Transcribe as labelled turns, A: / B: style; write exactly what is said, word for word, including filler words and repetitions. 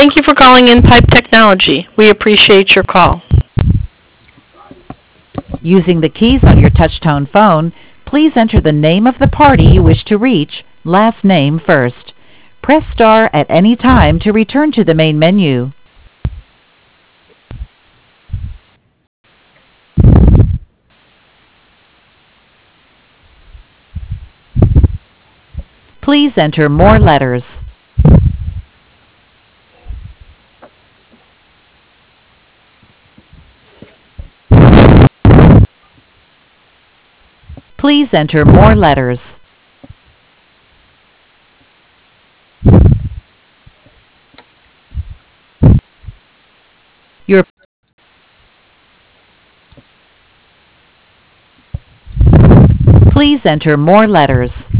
A: Thank you for calling in Pipe Technology. We appreciate your call.
B: Using the keys on your touch-tone phone, please enter the name of the party you wish to reach, last name first. Press star at any time to return to the main menu. Please enter more letters. Please enter more letters. Your Please enter more letters.